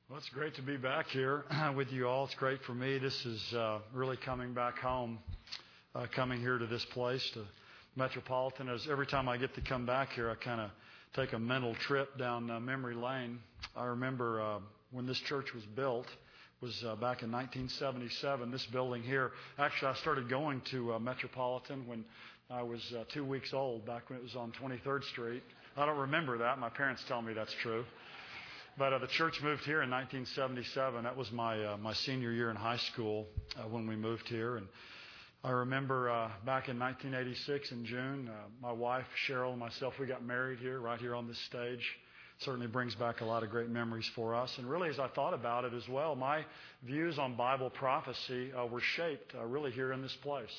Well, it's great to be back here with you all. It's great for me. This is really coming back home, coming here to this place, to Metropolitan. As every time I get to come back here, I kind of take a mental trip down memory lane. I remember when this church was built, was back in 1977, this building here. Actually, I started going to Metropolitan when I was 2 weeks old, back when it was on 23rd Street. I don't remember that. My parents tell me that's true. But the church moved here in 1977. That was my senior year in high school when we moved here. And I remember back in 1986 in June, my wife, Cheryl, and myself, we got married here, right here on this stage. Certainly brings back a lot of great memories for us. And really, as I thought about it as well, my views on Bible prophecy were shaped really here in this place.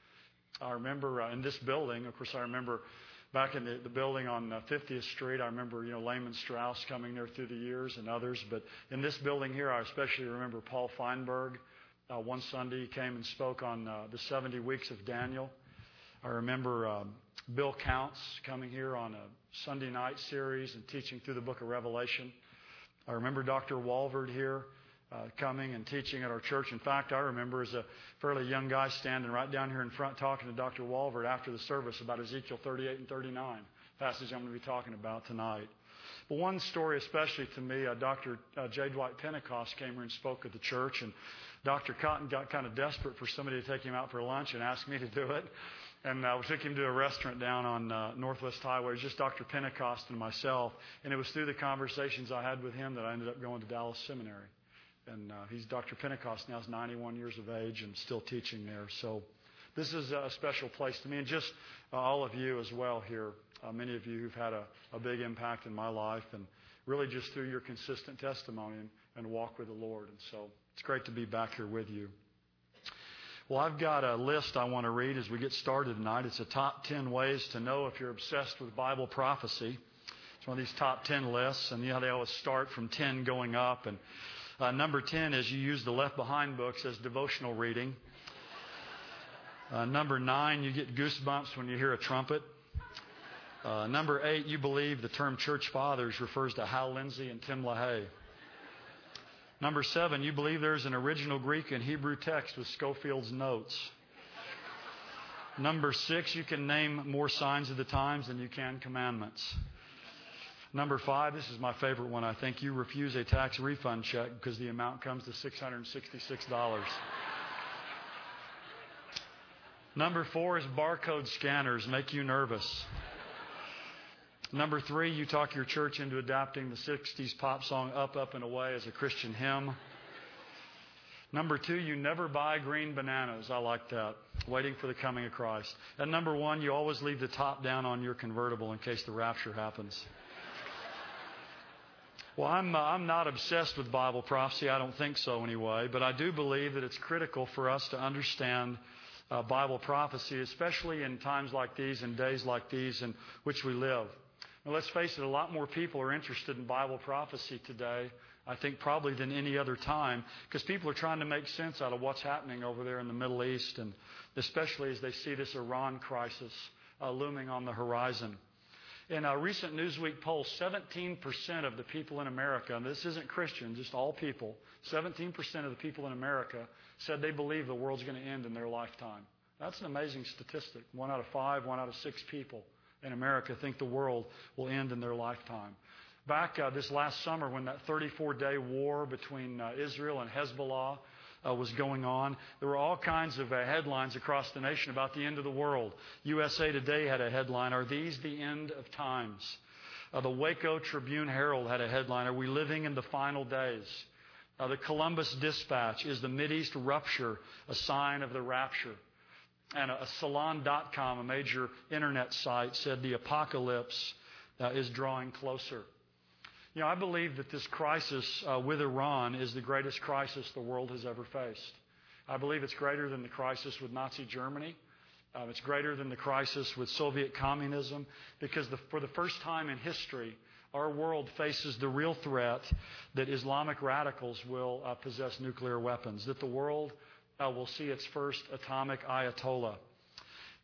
I remember in this building, of course, I remember back in the building on 50th Street, I remember, Lehman Strauss coming there through the years and others. But in this building here, I especially remember Paul Feinberg. One Sunday he came and spoke on the 70 weeks of Daniel. I remember Bill Counts coming here on a Sunday night series and teaching through the book of Revelation. I remember Dr. Walvard here coming and teaching at our church. In fact, I remember as a fairly young guy standing right down here in front talking to Dr. Walvard after the service about Ezekiel 38 and 39, passage I'm going to be talking about tonight. But one story especially to me, Dr. J. Dwight Pentecost came here and spoke at the church, and Dr. Cotton got kind of desperate for somebody to take him out for lunch and asked me to do it. And we took him to a restaurant down on Northwest Highway. It was just Dr. Pentecost and myself. And it was through the conversations I had with him that I ended up going to Dallas Seminary. And he's Dr. Pentecost now, is 91 years of age and still teaching there. So this is a special place to me. And just all of you as well here, many of you who've had a big impact in my life, and really just through your consistent testimony and walk with the Lord. And so it's great to be back here with you. Well, I've got a list I want to read as we get started tonight. It's a top 10 ways to know if you're obsessed with Bible prophecy. It's one of these top 10 lists, and they always start from 10 going up. And number 10 is you use the Left Behind books as devotional reading. Number 9, you get goosebumps when you hear a trumpet. Number 8, you believe the term church fathers refers to Hal Lindsey and Tim LaHaye. Number 7, you believe there's an original Greek and Hebrew text with Scofield's notes. Number 6, you can name more signs of the times than you can commandments. Number 5, this is my favorite one, I think. You refuse a tax refund check because the amount comes to $666. Number 4 is barcode scanners make you nervous. Number 3, you talk your church into adapting the 60s pop song Up, Up, and Away as a Christian hymn. Number 2, you never buy green bananas. I like that. Waiting for the coming of Christ. And number 1, you always leave the top down on your convertible in case the rapture happens. Well, I'm not obsessed with Bible prophecy. I don't think so anyway. But I do believe that it's critical for us to understand Bible prophecy, especially in times like these and days like these in which we live. Now, let's face it, a lot more people are interested in Bible prophecy today, I think probably than any other time, because people are trying to make sense out of what's happening over there in the Middle East, and especially as they see this Iran crisis looming on the horizon. In a recent Newsweek poll, 17% of the people in America, and this isn't Christian, just all people, 17% of the people in America said they believe the world's going to end in their lifetime. That's an amazing statistic. 1 out of 5, 1 out of 6 people in America think the world will end in their lifetime. Back this last summer when that 34-day war between Israel and Hezbollah was going on, there were all kinds of headlines across the nation about the end of the world. USA Today had a headline, "Are these the end of times?" The Waco Tribune Herald had a headline, "Are we living in the final days?" The Columbus Dispatch, "Is the Mideast rupture a sign of the rapture?" And Salon.com, a major internet site, said the apocalypse is drawing closer. I believe that this crisis with Iran is the greatest crisis the world has ever faced. I believe it's greater than the crisis with Nazi Germany. It's greater than the crisis with Soviet communism, because for the first time in history, our world faces the real threat that Islamic radicals will possess nuclear weapons, that the world will see its first atomic ayatollah.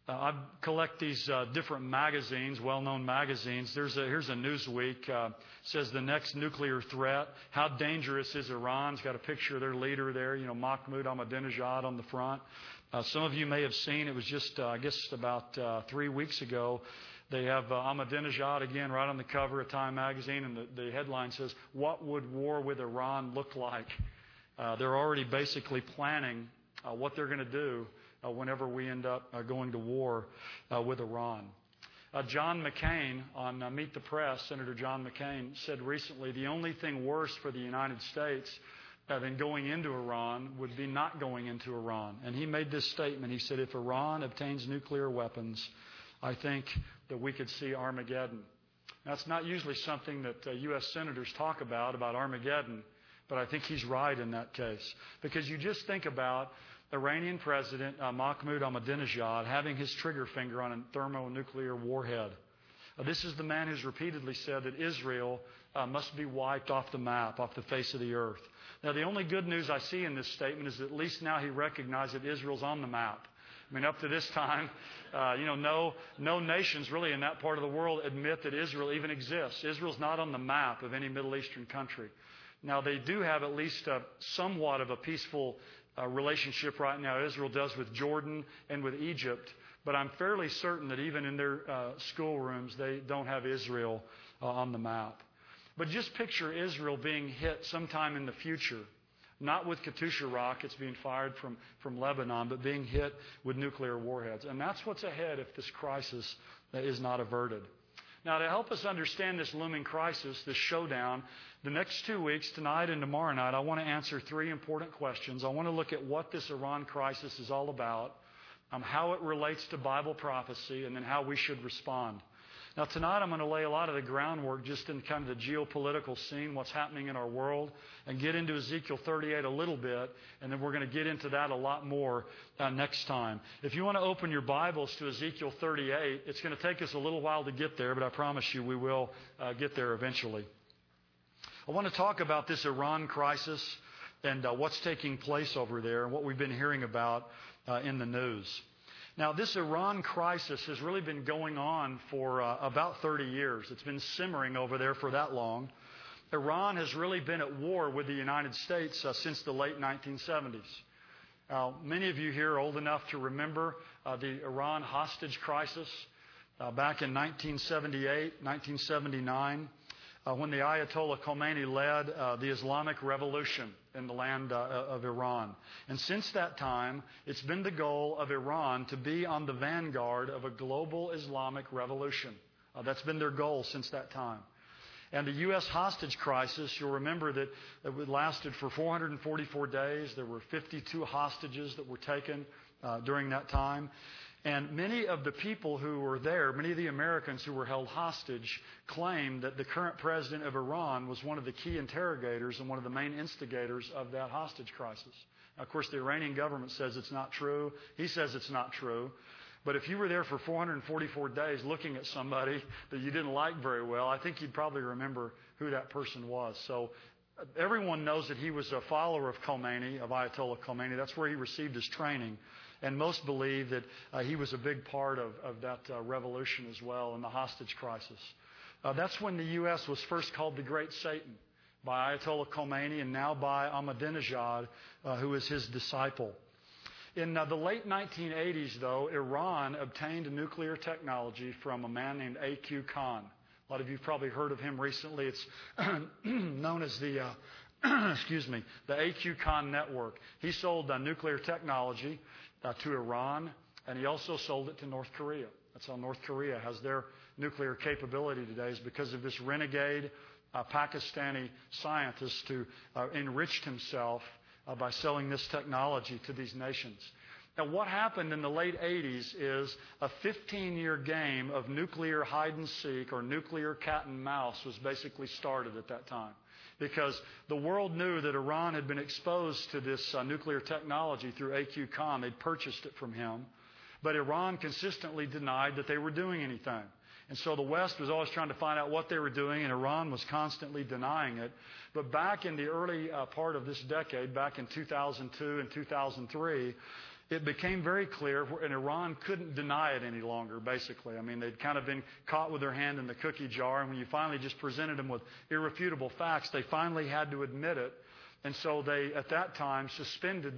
I collect these different magazines, well-known magazines. Here's a Newsweek. Says the next nuclear threat. How dangerous is Iran? It's got a picture of their leader there, Mahmoud Ahmadinejad on the front. Some of you may have seen, it was just, I guess, about 3 weeks ago. They have Ahmadinejad again right on the cover of Time magazine, and the headline says, "What would war with Iran look like?" They're already basically planning what they're going to do whenever we end up going to war with Iran. John McCain on Meet the Press, Senator John McCain, said recently the only thing worse for the United States than going into Iran would be not going into Iran. And he made this statement. He said, if Iran obtains nuclear weapons, I think that we could see Armageddon. That's not usually something that U.S. senators talk about Armageddon, but I think he's right in that case. Because you just think about Iranian President Mahmoud Ahmadinejad having his trigger finger on a thermonuclear warhead. This is the man who's repeatedly said that Israel must be wiped off the map, off the face of the earth. Now, the only good news I see in this statement is that at least now he recognizes that Israel's on the map. I mean, up to this time, no nations really in that part of the world admit that Israel even exists. Israel's not on the map of any Middle Eastern country. Now, they do have at least somewhat of a peaceful relationship right now. Israel does with Jordan and with Egypt. But I'm fairly certain that even in their schoolrooms, they don't have Israel on the map. But just picture Israel being hit sometime in the future. Not with Katyusha rockets being fired from Lebanon, but being hit with nuclear warheads. And that's what's ahead if this crisis is not averted. Now, to help us understand this looming crisis, this showdown, the next 2 weeks, tonight and tomorrow night, I want to answer 3 important questions. I want to look at what this Iran crisis is all about, how it relates to Bible prophecy, and then how we should respond. Now, tonight I'm going to lay a lot of the groundwork just in kind of the geopolitical scene, what's happening in our world, and get into Ezekiel 38 a little bit, and then we're going to get into that a lot more next time. If you want to open your Bibles to Ezekiel 38, it's going to take us a little while to get there, but I promise you we will get there eventually. I want to talk about this Iran crisis and what's taking place over there and what we've been hearing about in the news. Now, this Iran crisis has really been going on for about 30 years. It's been simmering over there for that long. Iran has really been at war with the United States since the late 1970s. Many of you here are old enough to remember the Iran hostage crisis back in 1978, 1979. When the Ayatollah Khomeini led the Islamic Revolution in the land of Iran. And since that time, it's been the goal of Iran to be on the vanguard of a global Islamic revolution. That's been their goal since that time. And the U.S. hostage crisis, you'll remember that it lasted for 444 days. There were 52 hostages that were taken during that time. And many of the people who were there, many of the Americans who were held hostage, claimed that the current president of Iran was one of the key interrogators and one of the main instigators of that hostage crisis. Now, of course, the Iranian government says it's not true. He says it's not true. But if you were there for 444 days looking at somebody that you didn't like very well, I think you'd probably remember who that person was. So everyone knows that he was a follower of Khomeini, of Ayatollah Khomeini. That's where he received his training. And most believe that he was a big part of that revolution as well in the hostage crisis. That's when the U.S. was first called the Great Satan by Ayatollah Khomeini and now by Ahmadinejad, who is his disciple. In the late 1980s, though, Iran obtained nuclear technology from a man named A.Q. Khan. A lot of you have probably heard of him recently. It's known as the the A.Q. Khan network. He sold nuclear technology to Iran, and he also sold it to North Korea. That's how North Korea has their nuclear capability today, is because of this renegade Pakistani scientist who enriched himself by selling this technology to these nations. Now, what happened in the late 80s is a 15-year game of nuclear hide-and-seek or nuclear cat-and-mouse was basically started at that time. Because the world knew that Iran had been exposed to this nuclear technology through A.Q. Khan. They'd purchased it from him. But Iran consistently denied that they were doing anything. And so the West was always trying to find out what they were doing, and Iran was constantly denying it. But back in the early part of this decade, back in 2002 and 2003, it became very clear, and Iran couldn't deny it any longer, basically. I mean, they'd kind of been caught with their hand in the cookie jar, and when you finally just presented them with irrefutable facts, they finally had to admit it. And so they, at that time, suspended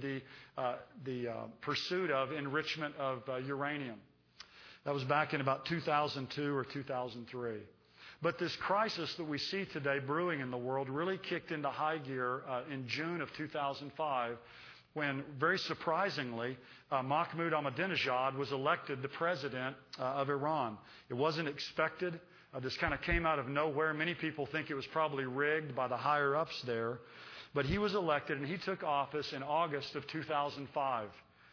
the pursuit of enrichment of uranium. That was back in about 2002 or 2003. But this crisis that we see today brewing in the world really kicked into high gear in June of 2005, when, very surprisingly, Mahmoud Ahmadinejad was elected the president of Iran. It wasn't expected. This kind of came out of nowhere. Many people think it was probably rigged by the higher-ups there. But he was elected, and he took office in August of 2005.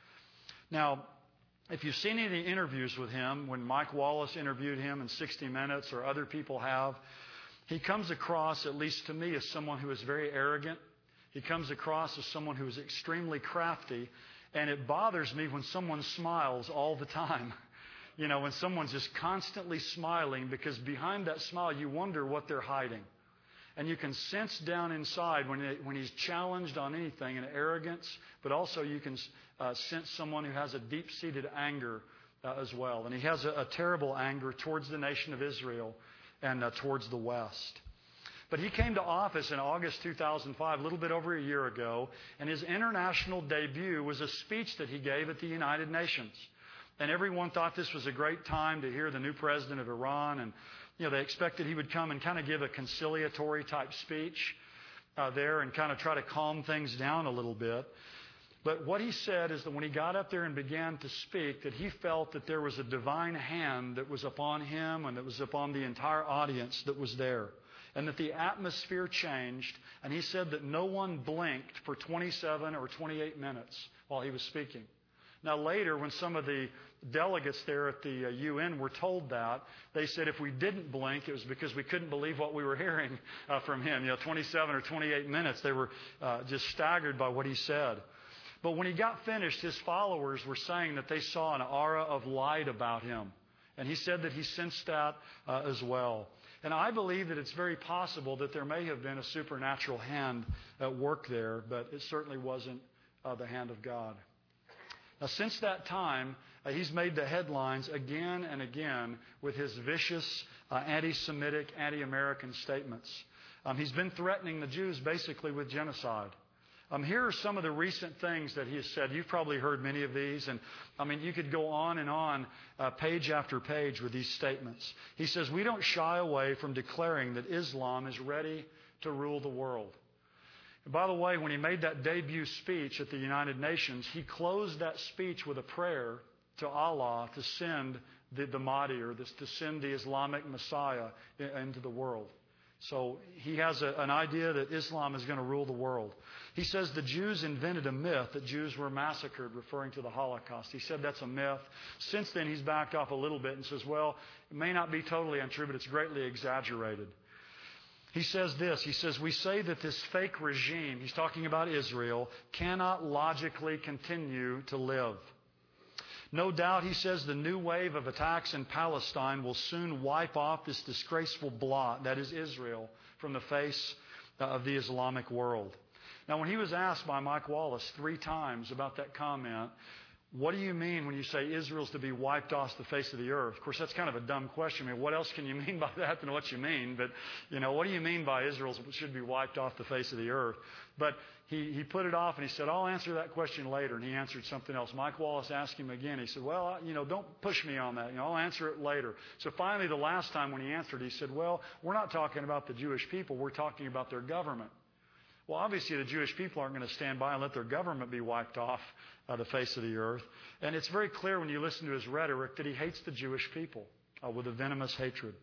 Now, if you've seen any interviews with him, when Mike Wallace interviewed him in 60 Minutes or other people have, he comes across, at least to me, as someone who is very arrogant. He comes across as someone who is extremely crafty, and it bothers me when someone smiles all the time. You know, when someone's just constantly smiling, because behind that smile you wonder what they're hiding. And you can sense down inside when he's challenged on anything an arrogance, but also you can sense someone who has a deep-seated anger as well. And he has a terrible anger towards the nation of Israel and towards the West. But he came to office in August 2005, a little bit over a year ago, and his international debut was a speech that he gave at the United Nations. And everyone thought this was a great time to hear the new president of Iran, and they expected he would come and kind of give a conciliatory type speech there and kind of try to calm things down a little bit. But what he said is that when he got up there and began to speak, that he felt that there was a divine hand that was upon him and that was upon the entire audience that was there. And that the atmosphere changed, and he said that no one blinked for 27 or 28 minutes while he was speaking. Now later, when some of the delegates there at the UN were told that, they said if we didn't blink, it was because we couldn't believe what we were hearing from him. 27 or 28 minutes, they were just staggered by what he said. But when he got finished, his followers were saying that they saw an aura of light about him. And he said that he sensed that as well. And I believe that it's very possible that there may have been a supernatural hand at work there, but it certainly wasn't the hand of God. Now, since that time, he's made the headlines again and again with his vicious anti-Semitic, anti-American statements. He's been threatening the Jews basically with genocide. Here are some of the recent things that he has said. You've probably heard many of these. And, you could go on and on, page after page with these statements. He says, we don't shy away from declaring that Islam is ready to rule the world. And by the way, when he made that debut speech at the United Nations, he closed that speech with a prayer to Allah to send the Mahdi, or to send the Islamic Messiah into the world. So he has an idea that Islam is going to rule the world. He says the Jews invented a myth that Jews were massacred, referring to the Holocaust. He said that's a myth. Since then, he's backed off a little bit and says, well, it may not be totally untrue, but it's greatly exaggerated. He says this. He says, we say that this fake regime, he's talking about Israel, cannot logically continue to live. No doubt, he says, the new wave of attacks in Palestine will soon wipe off this disgraceful blot, that is Israel, from the face of the Islamic world. Now, when he was asked by Mike Wallace 3 times about that comment, what do you mean when you say Israel's to be wiped off the face of the earth? Of course, that's kind of a dumb question. What else can you mean by that than what you mean? But, what do you mean by Israel should be wiped off the face of the earth? But he put it off and he said, I'll answer that question later. And he answered something else. Mike Wallace asked him again. He said, well, don't push me on that. I'll answer it later. So finally, the last time when he answered, he said, well, we're not talking about the Jewish people. We're talking about their government. Well, obviously, the Jewish people aren't going to stand by and let their government be wiped off the face of the earth. And it's very clear when you listen to his rhetoric that he hates the Jewish people with a venomous hatred.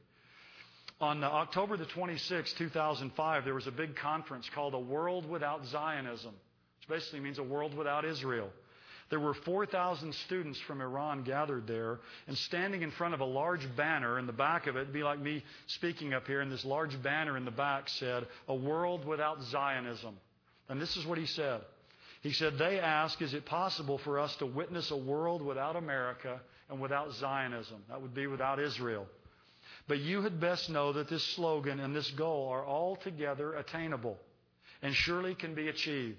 On October the 26th, 2005, there was a big conference called A World Without Zionism, which basically means a world without Israel. There were 4,000 students from Iran gathered there, and standing in front of a large banner in the back of it, it'd be like me speaking up here, and this large banner in the back said, A World Without Zionism. And this is what he said. He said, they ask, is it possible for us to witness a world without America and without Zionism? That would be without Israel. But you had best know that this slogan and this goal are altogether attainable and surely can be achieved.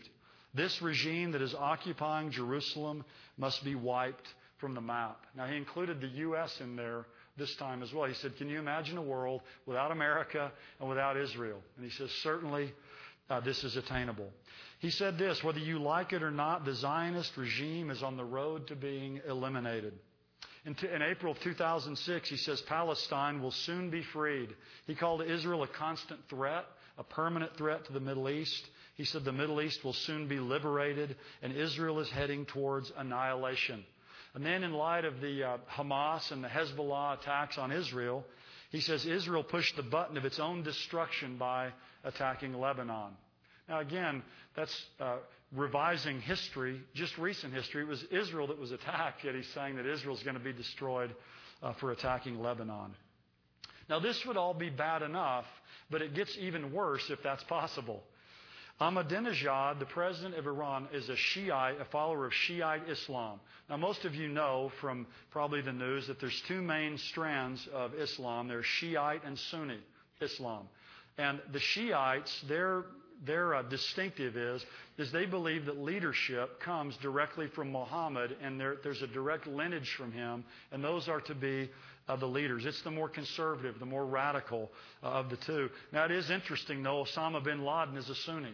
This regime that is occupying Jerusalem must be wiped from the map. Now, he included the U.S. in there this time as well. He said, can you imagine a world without America and without Israel? And he says, certainly this is attainable. He said this, whether you like it or not, the Zionist regime is on the road to being eliminated. In April of 2006, he says Palestine will soon be freed. He called Israel a constant threat, a permanent threat to the Middle East. He said the Middle East will soon be liberated, and Israel is heading towards annihilation. And then in light of the Hamas and the Hezbollah attacks on Israel, he says Israel pushed the button of its own destruction by attacking Lebanon. Now again, that's revising history, just recent history. It was Israel that was attacked, yet he's saying that Israel is going to be destroyed for attacking Lebanon. Now this would all be bad enough, but it gets even worse if that's possible. Ahmadinejad, the president of Iran, is a Shiite, a follower of Shiite Islam. Now, most of you know from probably the news that there's two main strands of Islam. There's Shiite and Sunni Islam. And the Shiites, their distinctive is they believe that leadership comes directly from Muhammad, and there's a direct lineage from him, and those are to be the leaders. It's the more conservative, the more radical of the two. Now, it is interesting, though, Osama bin Laden is a Sunni.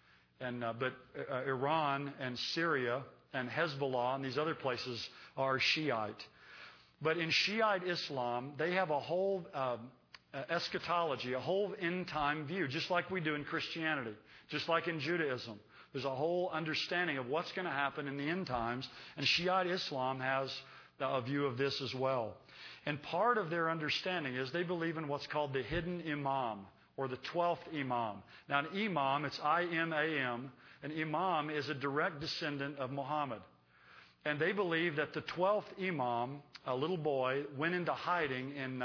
But Iran and Syria and Hezbollah and these other places are Shiite. But in Shiite Islam, they have a whole eschatology, a whole end-time view, just like we do in Christianity, just like in Judaism. There's a whole understanding of what's going to happen in the end times, and Shiite Islam has a view of this as well. And part of their understanding is they believe in what's called the hidden imam, or the 12th Imam. Now, an Imam, it's I-M-A-M. An Imam is a direct descendant of Muhammad. And they believe that the 12th Imam, a little boy, went into hiding in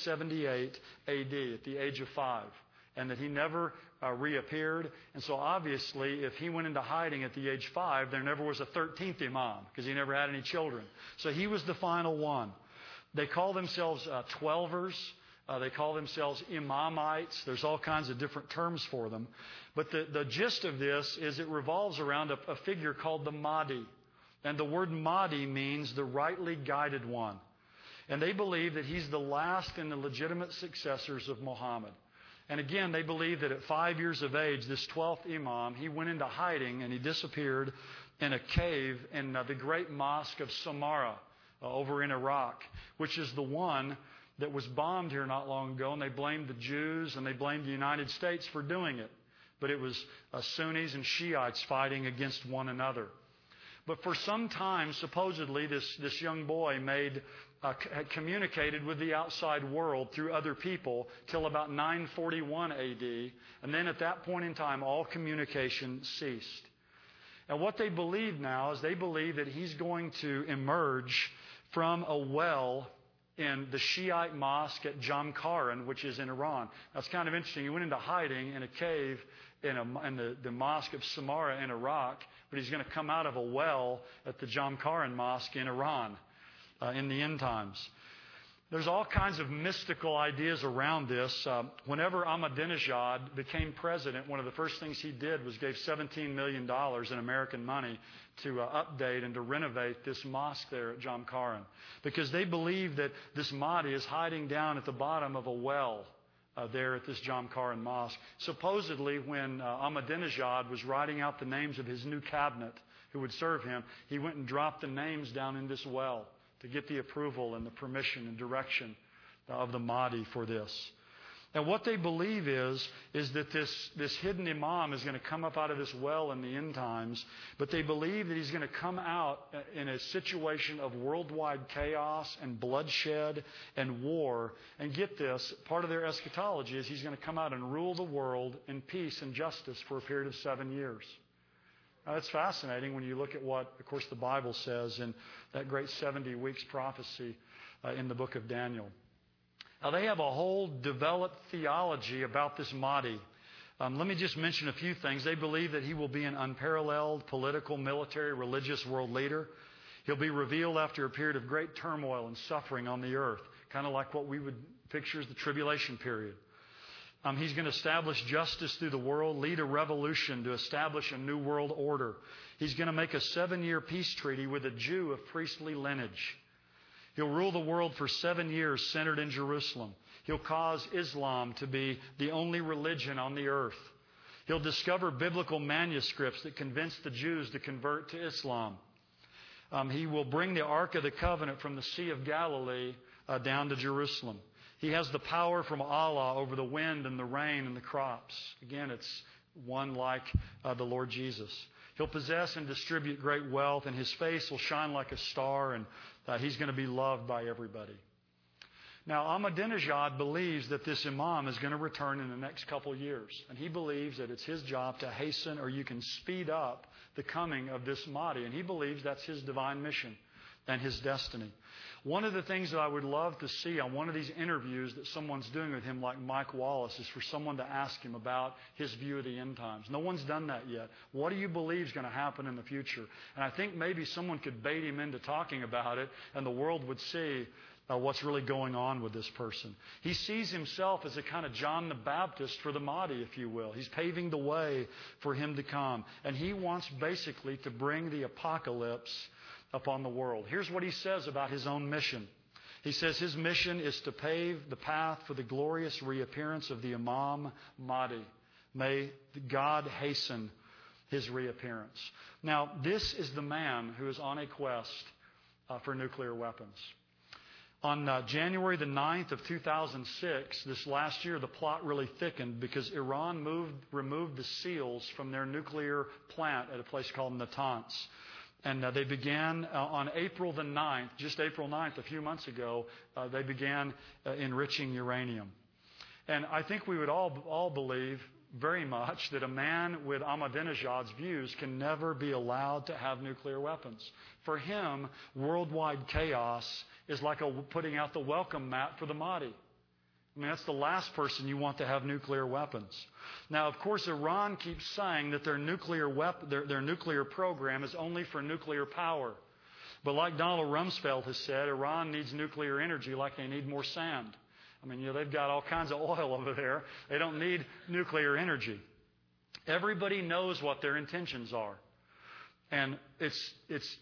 878 A.D. at the age of 5. And that he never reappeared. And so obviously, if he went into hiding at the age 5, there never was a 13th Imam, because he never had any children. So he was the final one. They call themselves Twelvers. They call themselves Imamites. There's all kinds of different terms for them. But the gist of this is it revolves around a figure called the Mahdi. And the word Mahdi means the rightly guided one. And they believe that he's the last in the legitimate successors of Muhammad. And again, they believe that at 5 years of age, this 12th Imam, he went into hiding and he disappeared in a cave in the great mosque of Samarra over in Iraq, which is the one that was bombed here not long ago, and they blamed the Jews and they blamed the United States for doing it. But it was Sunnis and Shiites fighting against one another. But for some time, supposedly, this young boy communicated with the outside world through other people till about 941 A.D., and then at that point in time, all communication ceased. And what they believe now is they believe that he's going to emerge from a well in the Shiite mosque at Jamkaran, which is in Iran. That's kind of interesting. He went into hiding in a cave in the mosque of Samarra in Iraq, but he's going to come out of a well at the Jamkaran mosque in Iran in the end times. There's all kinds of mystical ideas around this. Whenever Ahmadinejad became president, one of the first things he did was gave $17 million in American money to update and to renovate this mosque there at Jamkaran, because they believe that this Mahdi is hiding down at the bottom of a well there at this Jamkaran mosque. Supposedly, when Ahmadinejad was writing out the names of his new cabinet who would serve him, he went and dropped the names down in this well to get the approval and the permission and direction of the Mahdi for this. And what they believe is that this hidden imam is going to come up out of this well in the end times, but they believe that he's going to come out in a situation of worldwide chaos and bloodshed and war. And get this, part of their eschatology is he's going to come out and rule the world in peace and justice for a period of 7 years. Now, that's fascinating when you look at what, of course, the Bible says in that great 70 weeks prophecy in the book of Daniel. Now, they have a whole developed theology about this Mahdi. Let me just mention a few things. They believe that he will be an unparalleled political, military, religious world leader. He'll be revealed after a period of great turmoil and suffering on the earth, kind of like what we would picture as the tribulation period. He's going to establish justice through the world, lead a revolution to establish a new world order. He's going to make a 7-year peace treaty with a Jew of priestly lineage. He'll rule the world for 7 years, centered in Jerusalem. He'll cause Islam to be the only religion on the earth. He'll discover biblical manuscripts that convince the Jews to convert to Islam. He will bring the Ark of the Covenant from the Sea of Galilee down to Jerusalem. He has the power from Allah over the wind and the rain and the crops. Again, it's one like the Lord Jesus. He'll possess and distribute great wealth, and his face will shine like a star, and he's going to be loved by everybody. Now, Ahmadinejad believes that this imam is going to return in the next couple years. And he believes that it's his job to hasten, or you can speed up the coming of this Mahdi. And he believes that's his divine mission and his destiny. One of the things that I would love to see on one of these interviews that someone's doing with him, like Mike Wallace, is for someone to ask him about his view of the end times. No one's done that yet. What do you believe is going to happen in the future? And I think maybe someone could bait him into talking about it, and the world would see what's really going on with this person. He sees himself as a kind of John the Baptist for the Mahdi, if you will. He's paving the way for him to come. And he wants basically to bring the apocalypse upon the world. Here's what he says about his own mission. He says his mission is to pave the path for the glorious reappearance of the Imam Mahdi. May God hasten his reappearance. Now, this is the man who is on a quest for nuclear weapons. On January the 9th of 2006, this last year, the plot really thickened because Iran removed the seals from their nuclear plant at a place called Natanz. And they began on April the 9th, just April 9th, a few months ago, they began enriching uranium. And I think we would all believe very much that a man with Ahmadinejad's views can never be allowed to have nuclear weapons. For him, worldwide chaos is like putting out the welcome mat for the Mahdi. I mean, that's the last person you want to have nuclear weapons. Now, of course, Iran keeps saying that their nuclear program is only for nuclear power. But like Donald Rumsfeld has said, Iran needs nuclear energy like they need more sand. I mean, they've got all kinds of oil over there. They don't need nuclear energy. Everybody knows what their intentions are. And it's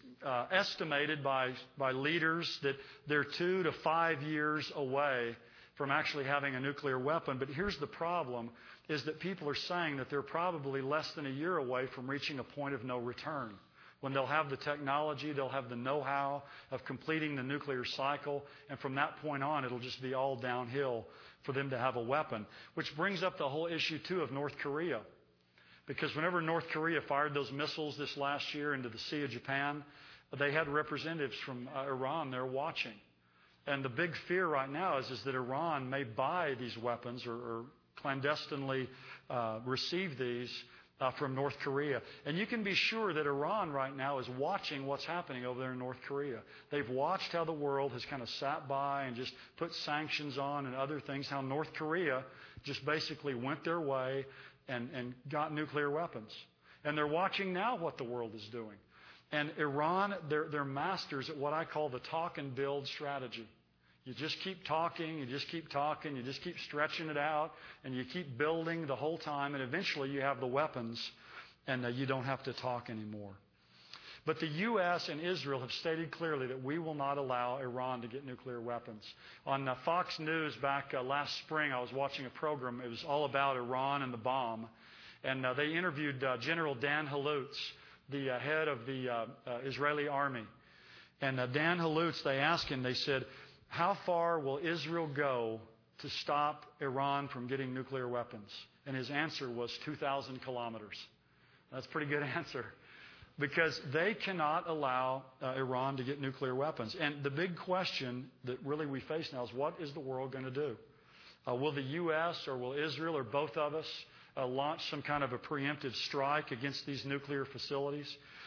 estimated by leaders that they're 2 to 5 years away from actually having a nuclear weapon. But here's the problem, is that people are saying that they're probably less than a year away from reaching a point of no return. When they'll have the technology, they'll have the know-how of completing the nuclear cycle, and from that point on, it'll just be all downhill for them to have a weapon. Which brings up the whole issue, too, of North Korea. Because whenever North Korea fired those missiles this last year into the Sea of Japan, they had representatives from Iran there watching. And the big fear right now is that Iran may buy these weapons or clandestinely receive these from North Korea. And you can be sure that Iran right now is watching what's happening over there in North Korea. They've watched how the world has kind of sat by and just put sanctions on and other things, how North Korea just basically went their way and got nuclear weapons. And they're watching now what the world is doing. And Iran, they're masters at what I call the talk and build strategy. You just keep talking, you just keep talking, you just keep stretching it out, and you keep building the whole time, and eventually you have the weapons, and you don't have to talk anymore. But the U.S. and Israel have stated clearly that we will not allow Iran to get nuclear weapons. On Fox News back last spring, I was watching a program. It was all about Iran and the bomb. And they interviewed General Dan Halutz, the head of the Israeli army. And Dan Halutz, they asked him, they said, how far will Israel go to stop Iran from getting nuclear weapons? And his answer was 2,000 kilometers. That's a pretty good answer. Because they cannot allow Iran to get nuclear weapons. And the big question that really we face now is, what is the world going to do? Will the U.S. or will Israel or both of us launch some kind of a preemptive strike against these nuclear facilities?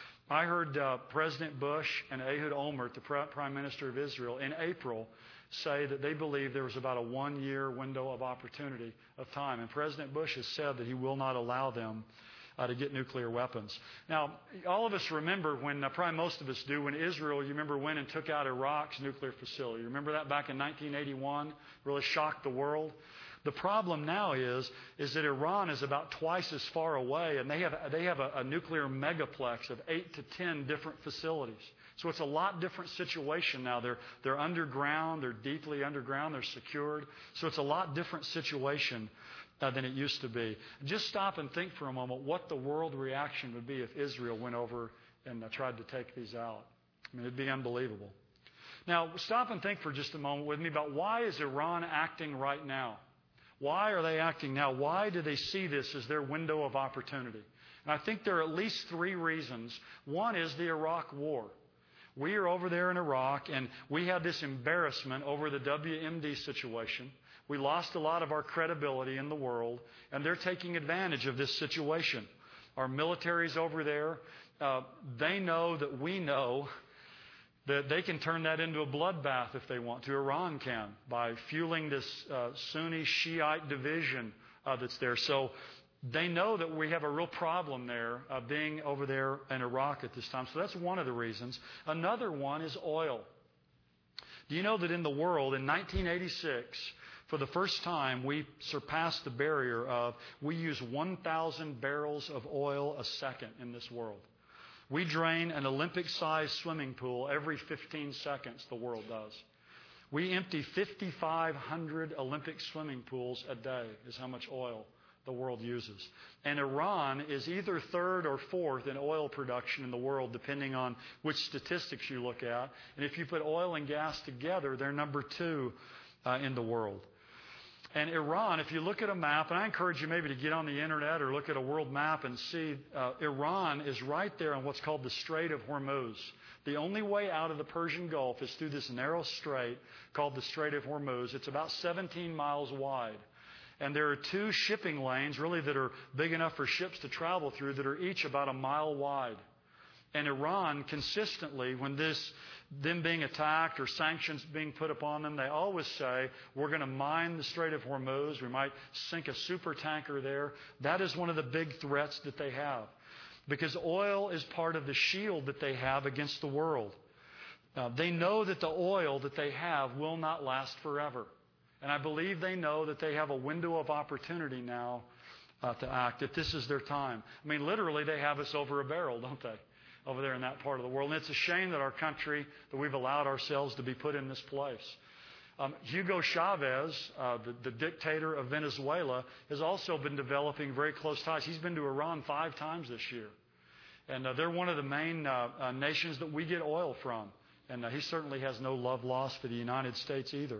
I heard President Bush and Ehud Olmert, the Prime Minister of Israel, in April say that they believe there was about a 1-year window of opportunity of time. And President Bush has said that he will not allow them to get nuclear weapons. Now, all of us remember when, probably most of us do, when Israel, you remember, went and took out Iraq's nuclear facility. You remember that back in 1981? Really shocked the world. The problem now is that Iran is about twice as far away, and they have a nuclear megaplex of 8 to 10 different facilities. So it's a lot different situation now. They're underground, they're deeply underground, they're secured. So it's a lot different situation than it used to be. Just stop and think for a moment what the world reaction would be if Israel went over and tried to take these out. I mean, it'd be unbelievable. Now, stop and think for just a moment with me about why is Iran acting right now? Why are they acting now? Why do they see this as their window of opportunity? And I think there are at least three reasons. One is the Iraq War. We are over there in Iraq, and we had this embarrassment over the WMD situation. We lost a lot of our credibility in the world, and they're taking advantage of this situation. Our military's over there. They know that we know that they can turn that into a bloodbath if they want to. Iran can, by fueling this Sunni Shiite division that's there. So they know that we have a real problem there being over there in Iraq at this time. So that's one of the reasons. Another one is oil. Do you know that in the world, in 1986, for the first time, we surpassed the barrier of we use 1,000 barrels of oil a second in this world. We drain an Olympic-sized swimming pool every 15 seconds, the world does. We empty 5,500 Olympic swimming pools a day is how much oil the world uses. And Iran is either third or fourth in oil production in the world, depending on which statistics you look at. And if you put oil and gas together, they're number two in the world. And Iran, if you look at a map, and I encourage you maybe to get on the internet or look at a world map and see, Iran is right there on what's called the Strait of Hormuz. The only way out of the Persian Gulf is through this narrow strait called the Strait of Hormuz. It's about 17 miles wide. And there are two shipping lanes, really, that are big enough for ships to travel through that are each about a mile wide. And Iran consistently, when them being attacked or sanctions being put upon them, they always say, we're going to mine the Strait of Hormuz. We might sink a super tanker there. That is one of the big threats that they have, because oil is part of the shield that they have against the world. They know that the oil that they have will not last forever. And I believe they know that they have a window of opportunity now to act, that this is their time. I mean, literally, they have us over a barrel, don't they? Over there in that part of the world. And it's a shame that our country, that we've allowed ourselves to be put in this place. Hugo Chavez, the dictator of Venezuela, has also been developing very close ties. He's been to Iran 5 times this year. And they're one of the main nations that we get oil from. And he certainly has no love lost for the United States either.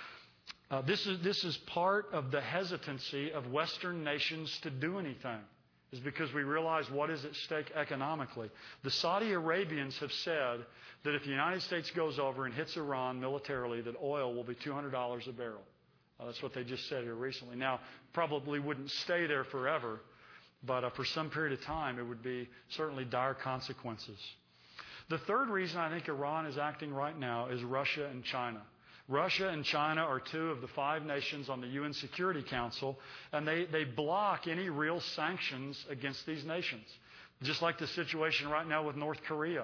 This is part of the hesitancy of Western nations to do anything, is because we realize what is at stake economically. The Saudi Arabians have said that if the United States goes over and hits Iran militarily, that oil will be $200 a barrel. That's what they just said here recently. Now, probably wouldn't stay there forever, but for some period of time, it would be certainly dire consequences. The third reason I think Iran is acting right now is Russia and China. Russia and China are 2 of the 5 nations on the UN Security Council, and they block any real sanctions against these nations. Just like the situation right now with North Korea.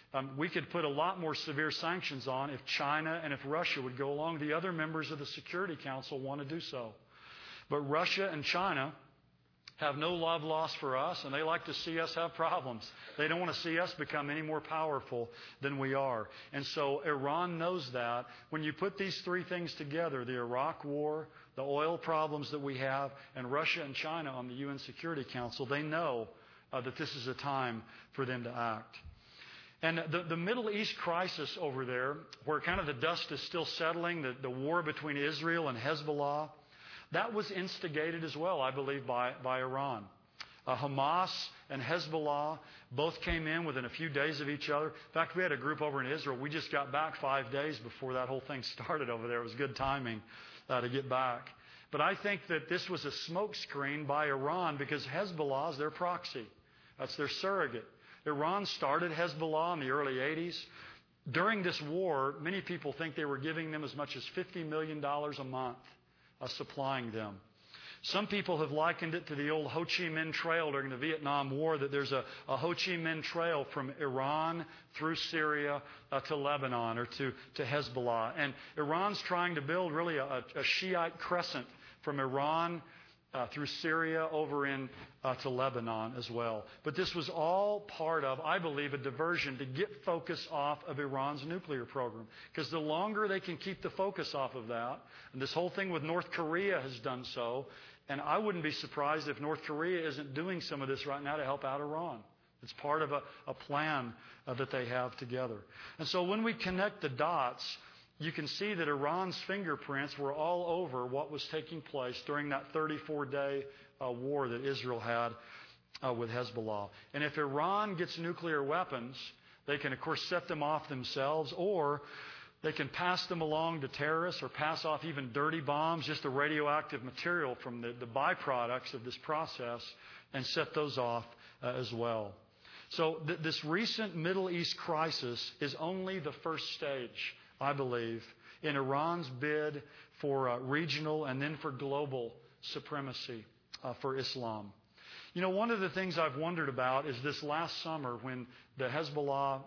We could put a lot more severe sanctions on if China and if Russia would go along. The other members of the Security Council want to do so. But Russia and China have no love lost for us, and they like to see us have problems. They don't want to see us become any more powerful than we are. And so Iran knows that. When you put these 3 things together, the Iraq War, the oil problems that we have, and Russia and China on the UN Security Council, they know that this is a time for them to act. And the Middle East crisis over there, where kind of the dust is still settling, the war between Israel and Hezbollah, that was instigated as well, I believe, by Iran. Hamas and Hezbollah both came in within a few days of each other. In fact, we had a group over in Israel. We just got back 5 days before that whole thing started over there. It was good timing to get back. But I think that this was a smokescreen by Iran, because Hezbollah is their proxy. That's their surrogate. Iran started Hezbollah in the early 80s. During this war, many people think they were giving them as much as $50 million a month. Supplying them. Some people have likened it to the old Ho Chi Minh Trail during the Vietnam War, that there's a Ho Chi Minh Trail from Iran through Syria to Lebanon or to Hezbollah. And Iran's trying to build really a Shiite crescent from Iran through Syria over in to Lebanon as well. But this was all part of, I believe, a diversion to get focus off of Iran's nuclear program. Because the longer they can keep the focus off of that, and this whole thing with North Korea has done so, and I wouldn't be surprised if North Korea isn't doing some of this right now to help out Iran. It's part of a plan that they have together. And so when we connect the dots, you can see that Iran's fingerprints were all over what was taking place during that 34-day war that Israel had with Hezbollah. And if Iran gets nuclear weapons, they can, of course, set them off themselves, or they can pass them along to terrorists or pass off even dirty bombs, just the radioactive material from the byproducts of this process, and set those off as well. So this recent Middle East crisis is only the first stage, I believe, in Iran's bid for regional and then for global supremacy for Islam. You know, one of the things I've wondered about is this last summer when the Hezbollah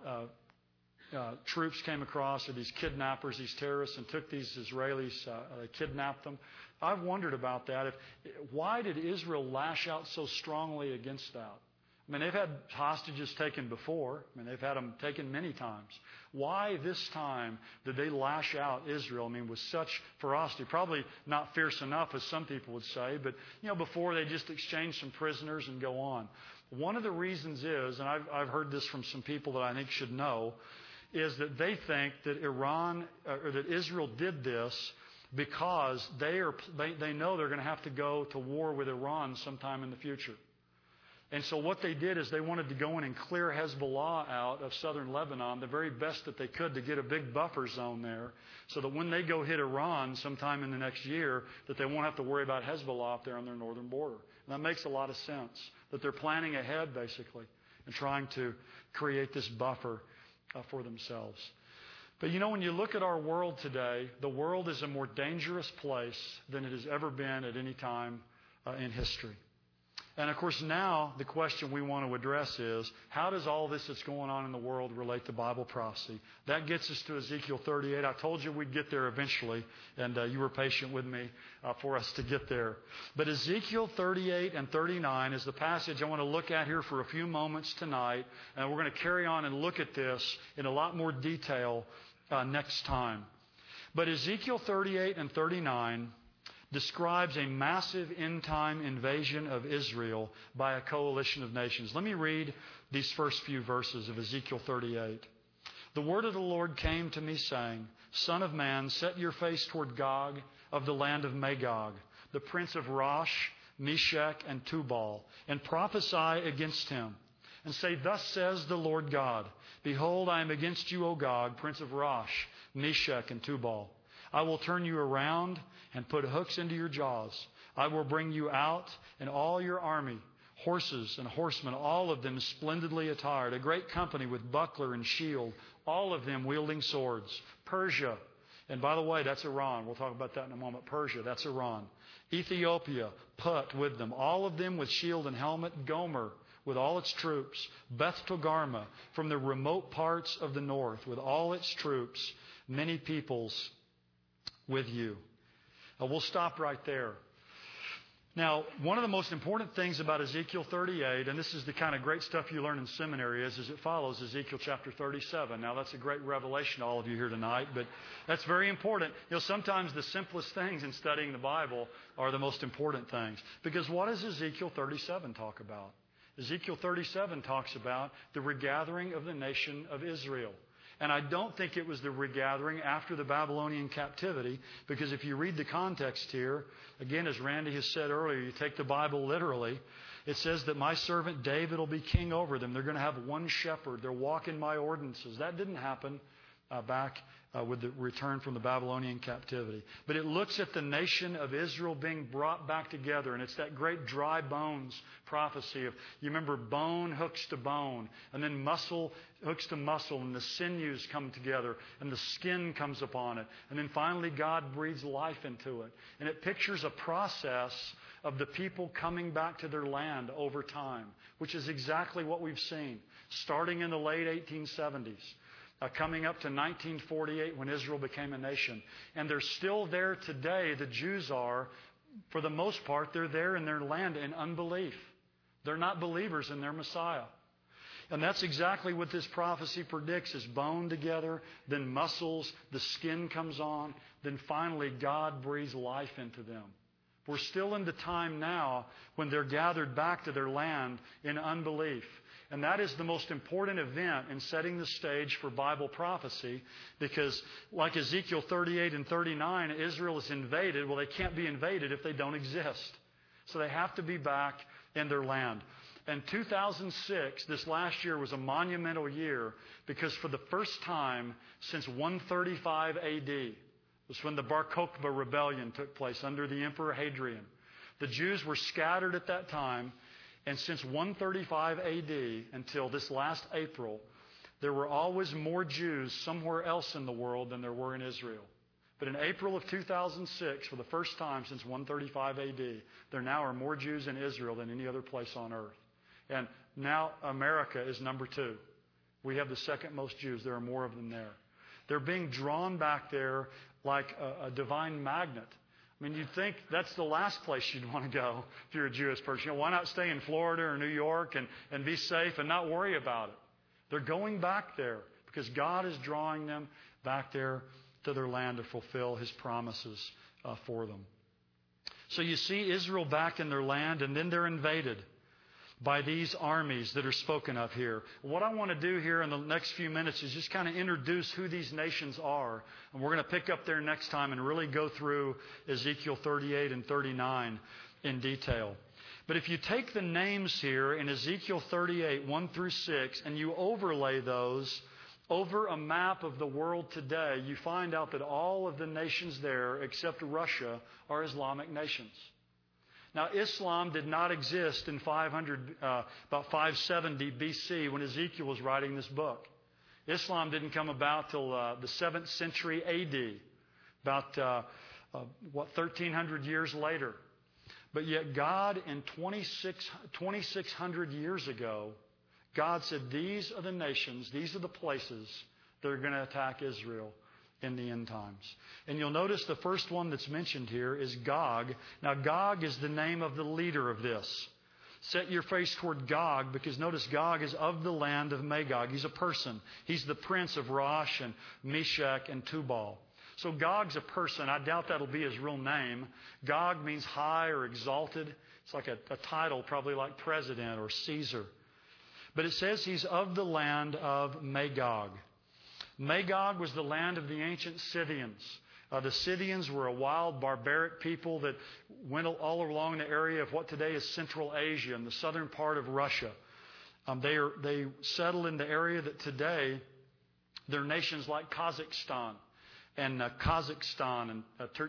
troops came across, or these kidnappers, these terrorists, and took these Israelis, kidnapped them. I've wondered about that. Why did Israel lash out so strongly against that? I mean, they've had hostages taken before. I mean, they've had them taken many times. Why this time did they lash out Israel? I mean, with such ferocity? Probably not fierce enough, as some people would say, but, you know, before they just exchanged some prisoners and go on. One of the reasons is, and I've heard this from some people that I think should know, is that they think that that Israel did this because they know they're going to have to go to war with Iran sometime in the future. And so what they did is they wanted to go in and clear Hezbollah out of southern Lebanon, the very best that they could, to get a big buffer zone there, so that when they go hit Iran sometime in the next year, that they won't have to worry about Hezbollah up there on their northern border. And that makes a lot of sense, that they're planning ahead, basically, and trying to create this buffer for themselves. But you know, when you look at our world today, the world is a more dangerous place than it has ever been at any time in history. And of course, now the question we want to address is, how does all this that's going on in the world relate to Bible prophecy? That gets us to Ezekiel 38. I told you we'd get there eventually, and you were patient with me for us to get there. But Ezekiel 38 and 39 is the passage I want to look at here for a few moments tonight, and we're going to carry on and look at this in a lot more detail next time. But Ezekiel 38 and 39 describes a massive end-time invasion of Israel by a coalition of nations. Let me read these first few verses of Ezekiel 38. The word of the Lord came to me, saying, Son of man, set your face toward Gog of the land of Magog, the prince of Rosh, Meshech, and Tubal, and prophesy against him, and say, Thus says the Lord God, Behold, I am against you, O Gog, prince of Rosh, Meshech, and Tubal. I will turn you around and put hooks into your jaws. I will bring you out and all your army, horses and horsemen, all of them splendidly attired, a great company with buckler and shield, all of them wielding swords. Persia, and by the way, that's Iran. We'll talk about that in a moment. Persia, that's Iran. Ethiopia, Put with them, all of them with shield and helmet. Gomer, with all its troops. Beth Togarmah, from the remote parts of the north, with all its troops, many peoples with you. We'll stop right there. Now, one of the most important things about Ezekiel 38, and this is the kind of great stuff you learn in seminary, is it follows Ezekiel chapter 37. Now, that's a great revelation to all of you here tonight, but that's very important. You know, sometimes the simplest things in studying the Bible are the most important things. Because what does Ezekiel 37 talk about? Ezekiel 37 talks about the regathering of the nation of Israel. And I don't think it was the regathering after the Babylonian captivity, because if you read the context here, again, as Randy has said earlier, you take the Bible literally, it says that my servant David will be king over them. They're going to have one shepherd. They'll walk in my ordinances. That didn't happen back with the return from the Babylonian captivity. But it looks at the nation of Israel being brought back together. And it's that great dry bones prophecy of, you remember, bone hooks to bone, and then muscle hooks to muscle, and the sinews come together, and the skin comes upon it. And then finally God breathes life into it. And it pictures a process of the people coming back to their land over time, which is exactly what we've seen, starting in the late 1870s. Coming up to 1948 when Israel became a nation. And they're still there today, the Jews are, for the most part, they're there in their land in unbelief. They're not believers in their Messiah. And that's exactly what this prophecy predicts, is bone together, then muscles, the skin comes on, then finally God breathes life into them. We're still in the time now when they're gathered back to their land in unbelief. And that is the most important event in setting the stage for Bible prophecy, because like Ezekiel 38 and 39, Israel is invaded. Well, they can't be invaded if they don't exist. So they have to be back in their land. And 2006, this last year, was a monumental year because for the first time since 135 A.D., was when the Bar Kokhba rebellion took place under the Emperor Hadrian. The Jews were scattered at that time, and since 135 A.D. until this last April, there were always more Jews somewhere else in the world than there were in Israel. But in April of 2006, for the first time since 135 A.D., there now are more Jews in Israel than any other place on earth. And now America is number 2. We have the second most Jews. There are more of them there. They're being drawn back there like a divine magnet. I mean, you'd think that's the last place you'd want to go if you're a Jewish person. You know, why not stay in Florida or New York and be safe and not worry about it? They're going back there because God is drawing them back there to their land to fulfill His promises for them. So you see Israel back in their land, and then they're invaded by these armies that are spoken of here. What I want to do here in the next few minutes is just kind of introduce who these nations are. And we're going to pick up there next time and really go through Ezekiel 38 and 39 in detail. But if you take the names here in Ezekiel 38, 1 through 6, and you overlay those over a map of the world today, you find out that all of the nations there, except Russia, are Islamic nations. Now, Islam did not exist in about 570 BC when Ezekiel was writing this book. Islam didn't come about till the 7th century AD, about 1,300 years later. But yet God, in 2,600 years ago, God said, these are the nations, these are the places that are going to attack Israel in the end times. And you'll notice the first one that's mentioned here is Gog. Now, Gog is the name of the leader of this. Set your face toward Gog, because notice Gog is of the land of Magog. He's a person. He's the prince of Rosh and Meshech and Tubal. So Gog's a person. I doubt that'll be his real name. Gog means high or exalted. It's like a title, probably like president or Caesar. But it says he's of the land of Magog. Magog was the land of the ancient Scythians. The Scythians were a wild, barbaric people that went all along the area of what today is Central Asia and the southern part of Russia. They settled in the area that today there are nations like Kazakhstan and Turkmenistan,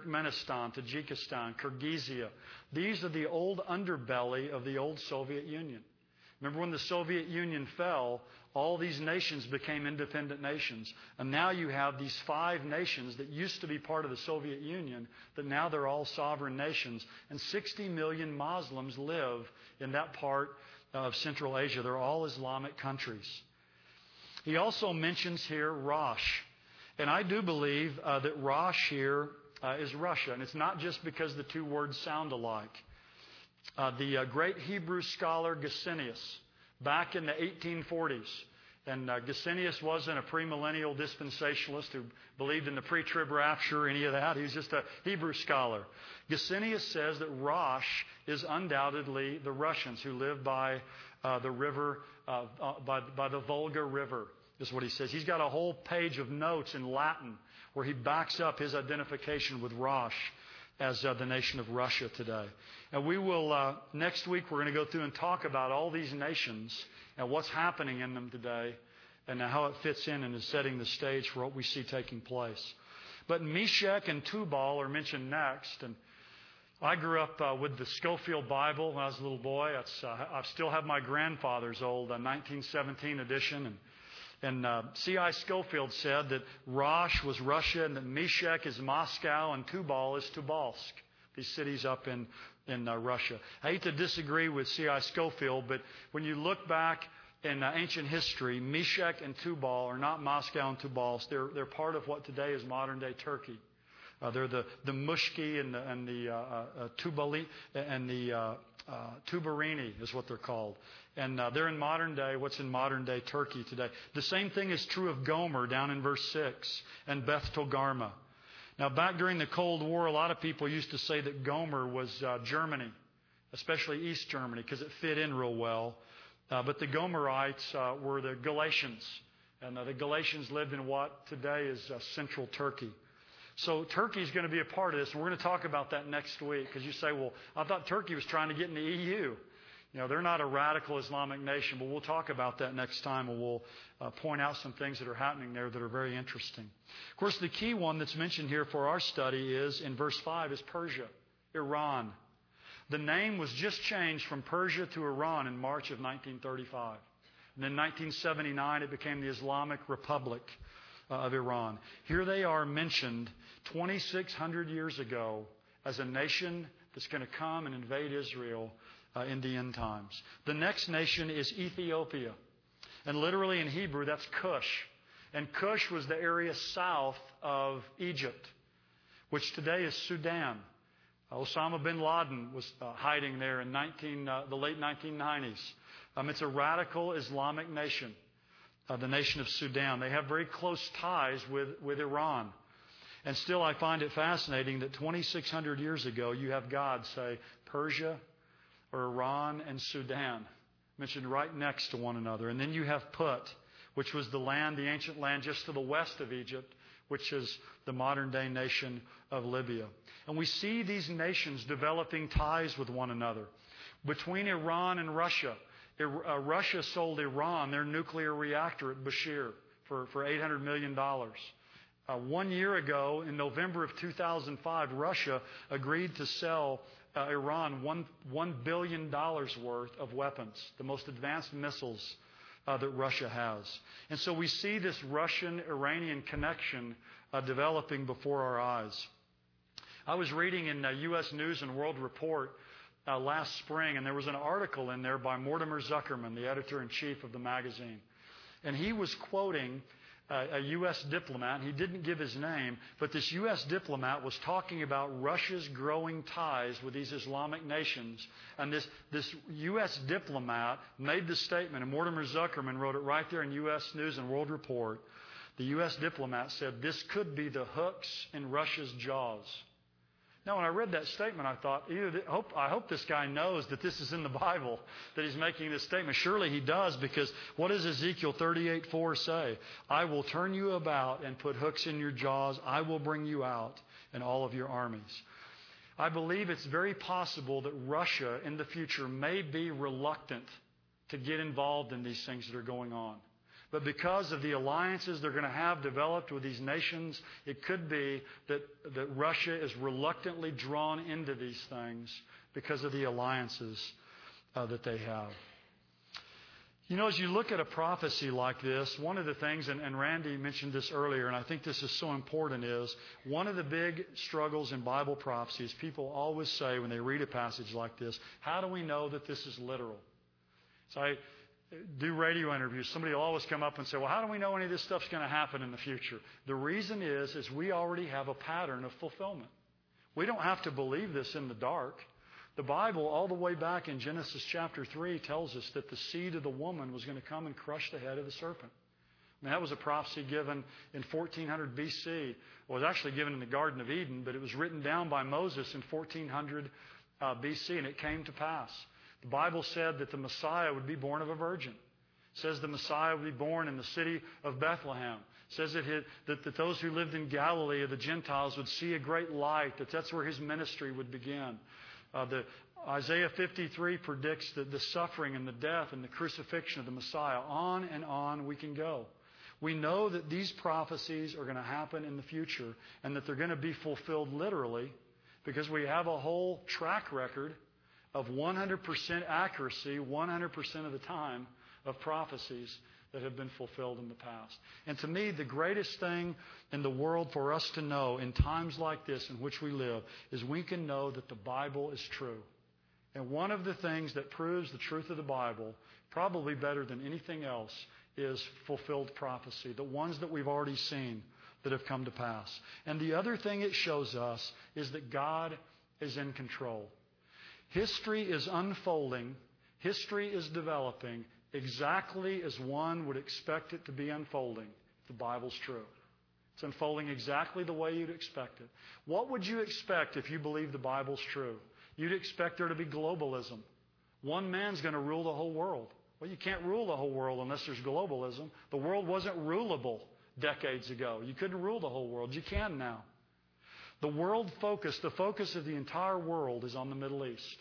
Tajikistan, Kyrgyzia. These are the old underbelly of the old Soviet Union. Remember when the Soviet Union fell, all these nations became independent nations. And now you have these 5 nations that used to be part of the Soviet Union, that now they're all sovereign nations. And 60 million Muslims live in that part of Central Asia. They're all Islamic countries. He also mentions here Rosh. And I do believe that Rosh here is Russia. And it's not just because the two words sound alike. The great Hebrew scholar Gesenius, back in the 1840s, and Gesenius wasn't a premillennial dispensationalist who believed in the pre-trib rapture or any of that. He was just a Hebrew scholar. Gesenius says that Rosh is undoubtedly the Russians who live by the river, by the Volga River, is what he says. He's got a whole page of notes in Latin where he backs up his identification with Rosh as the nation of Russia today. And we will, next week, we're going to go through and talk about all these nations and what's happening in them today and how it fits in and is setting the stage for what we see taking place. But Meshech and Tubal are mentioned next. And I grew up with the Scofield Bible when I was a little boy. I still have my grandfather's old 1917 edition. And C.I. Scofield said that Rosh was Russia and that Meshech is Moscow and Tubal is Tobolsk, these cities up in Russia. I hate to disagree with C.I. Scofield, but when you look back in ancient history, Meshech and Tubal are not Moscow and Tobolsk. They're part of what today is modern-day Turkey. They're the Mushki and the Tubarini is what they're called. And they're in modern day, what's in modern day Turkey today. The same thing is true of Gomer down in verse 6 and Beth Togarmah. Now, back during the Cold War, a lot of people used to say that Gomer was Germany, especially East Germany, because it fit in real well. But the Gomerites were the Galatians. And the Galatians lived in what today is central Turkey. So Turkey is going to be a part of this. And we're going to talk about that next week. Because you say, well, I thought Turkey was trying to get in the EU. You know, they're not a radical Islamic nation. But we'll talk about that next time. And we'll point out some things that are happening there that are very interesting. Of course, the key one that's mentioned here for our study is, in verse 5, is Persia, Iran. The name was just changed from Persia to Iran in March of 1935. And in 1979, it became the Islamic Republic of Iran. Here they are mentioned 2,600 years ago as a nation that's going to come and invade Israel in the end times. The next nation is Ethiopia. And literally in Hebrew, that's Cush. And Cush was the area south of Egypt, which today is Sudan. Osama bin Laden was hiding there in the late 1990s. It's a radical Islamic nation, the nation of Sudan. They have very close ties with Iran. And still I find it fascinating that 2,600 years ago you have God say Persia or Iran and Sudan mentioned right next to one another. And then you have Put, which was the ancient land just to the west of Egypt, which is the modern-day nation of Libya. And we see these nations developing ties with one another. Between Iran and Russia, Russia sold Iran their nuclear reactor at Bushehr for $800 million. 1 year ago, in November of 2005, Russia agreed to sell Iran $1 billion worth of weapons, the most advanced missiles that Russia has. And so we see this Russian-Iranian connection developing before our eyes. I was reading in U.S. News and World Report last spring, and there was an article in there by Mortimer Zuckerman, the editor-in-chief of the magazine. And he was quoting a U.S. diplomat. He didn't give his name, but this U.S. diplomat was talking about Russia's growing ties with these Islamic nations. And this U.S. diplomat made the statement, and Mortimer Zuckerman wrote it right there in U.S. News and World Report. The U.S. diplomat said, this could be the hooks in Russia's jaws. Now, when I read that statement, I thought, I hope this guy knows that this is in the Bible, that he's making this statement. Surely he does, because what does Ezekiel 38:4 say? I will turn you about and put hooks in your jaws. I will bring you out and all of your armies. I believe it's very possible that Russia in the future may be reluctant to get involved in these things that are going on. But because of the alliances they're going to have developed with these nations, it could be that Russia is reluctantly drawn into these things because of the alliances that they have. You know, as you look at a prophecy like this, one of the things, and Randy mentioned this earlier, and I think this is so important, is one of the big struggles in Bible prophecy is people always say when they read a passage like this, how do we know that this is literal? So I do radio interviews, somebody will always come up and say, well, how do we know any of this stuff's going to happen in the future? The reason is we already have a pattern of fulfillment. We don't have to believe this in the dark. The Bible, all the way back in Genesis chapter 3, tells us that the seed of the woman was going to come and crush the head of the serpent. I mean, that was a prophecy given in 1400 BC. It was actually given in the Garden of Eden, but it was written down by Moses in 1400 BC, and it came to pass. The Bible said that the Messiah would be born of a virgin. It says the Messiah would be born in the city of Bethlehem. It says that those who lived in Galilee, the Gentiles, would see a great light, that's where his ministry would begin. Isaiah 53 predicts the suffering and the death and the crucifixion of the Messiah. On and on we can go. We know that these prophecies are going to happen in the future and that they're going to be fulfilled literally because we have a whole track record of 100% accuracy, 100% of the time, of prophecies that have been fulfilled in the past. And to me, the greatest thing in the world for us to know in times like this in which we live is we can know that the Bible is true. And one of the things that proves the truth of the Bible, probably better than anything else, is fulfilled prophecy. The ones that we've already seen. that have come to pass. And the other thing it shows us is that God is in control. History is unfolding. History is developing exactly as one would expect it to be unfolding if the Bible's true. It's unfolding exactly the way you'd expect it. What would you expect if you believe the Bible's true? You'd expect there to be globalism. One man's going to rule the whole world. Well, you can't rule the whole world unless there's globalism. The world wasn't rulable decades ago. You couldn't rule the whole world. You can now. The focus of the entire world is on the Middle East.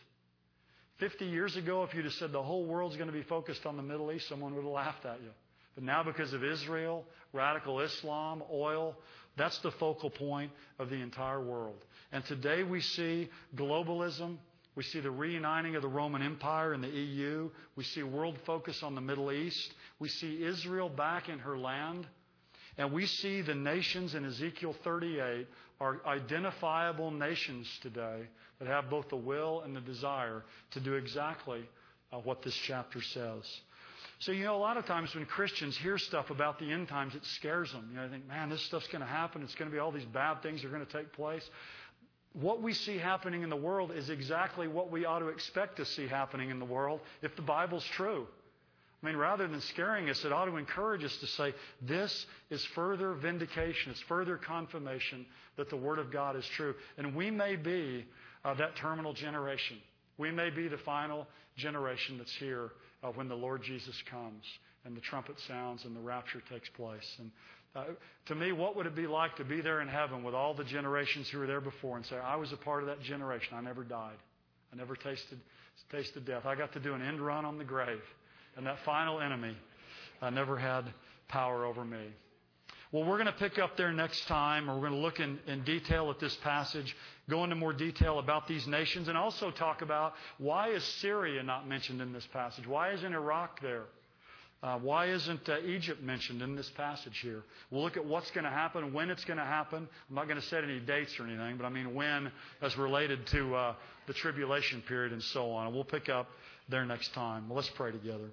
50 years ago, if you'd have said the whole world's going to be focused on the Middle East, someone would have laughed at you. But now because of Israel, radical Islam, oil, that's the focal point of the entire world. And today we see globalism. We see the reuniting of the Roman Empire and the EU. We see world focus on the Middle East. We see Israel back in her land. And we see the nations in Ezekiel 38 are identifiable nations today that have both the will and the desire to do exactly what this chapter says. So, a lot of times when Christians hear stuff about the end times, it scares them. They think, man, this stuff's going to happen. It's going to be all these bad things are going to take place. What we see happening in the world is exactly what we ought to expect to see happening in the world if the Bible's true. Rather than scaring us, it ought to encourage us to say, this is further vindication. It's further confirmation that the Word of God is true. And we may be that terminal generation. We may be the final generation that's here when the Lord Jesus comes and the trumpet sounds and the rapture takes place. And to me, what would it be like to be there in heaven with all the generations who were there before and say, I was a part of that generation. I never died. I never tasted death. I got to do an end run on the grave. And that final enemy never had power over me. Well, we're going to pick up there next time, and we're going to look in detail at this passage, go into more detail about these nations, and also talk about why is Syria not mentioned in this passage? Why isn't Iraq there? Why isn't Egypt mentioned in this passage here? We'll look at what's going to happen, when it's going to happen. I'm not going to set any dates or anything, but when as related to the tribulation period and so on. And we'll pick up there next time. Well, let's pray together.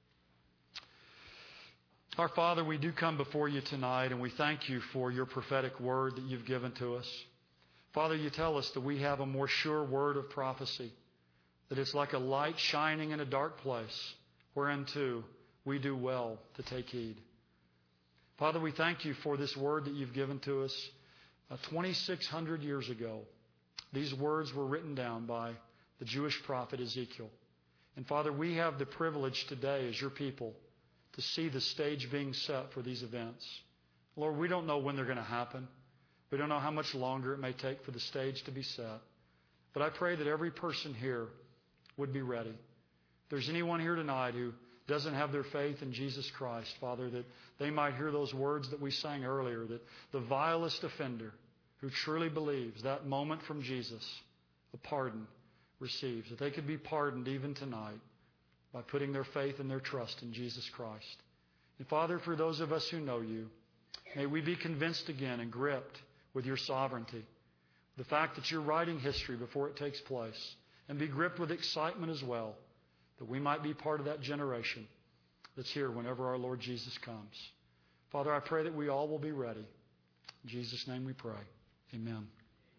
Our Father, we do come before you tonight, and we thank you for your prophetic word that you've given to us. Father, you tell us that we have a more sure word of prophecy, that it's like a light shining in a dark place, whereunto we do well to take heed. Father, we thank you for this word that you've given to us 2,600 years ago. These words were written down by the Jewish prophet Ezekiel. And Father, we have the privilege today as your people to see the stage being set for these events. Lord, we don't know when they're going to happen. We don't know how much longer it may take for the stage to be set. But I pray that every person here would be ready. If there's anyone here tonight who doesn't have their faith in Jesus Christ, Father, that they might hear those words that we sang earlier, that the vilest offender who truly believes that moment from Jesus, a pardon receives, that they could be pardoned even tonight by putting their faith and their trust in Jesus Christ. And Father, for those of us who know you, may we be convinced again and gripped with your sovereignty, the fact that you're writing history before it takes place, and be gripped with excitement as well, that we might be part of that generation that's here whenever our Lord Jesus comes. Father, I pray that we all will be ready. In Jesus' name we pray. Amen.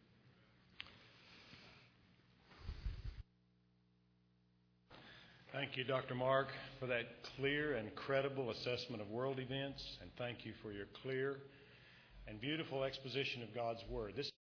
Thank you, Dr. Mark, for that clear and credible assessment of world events, and thank you for your clear and beautiful exposition of God's Word. This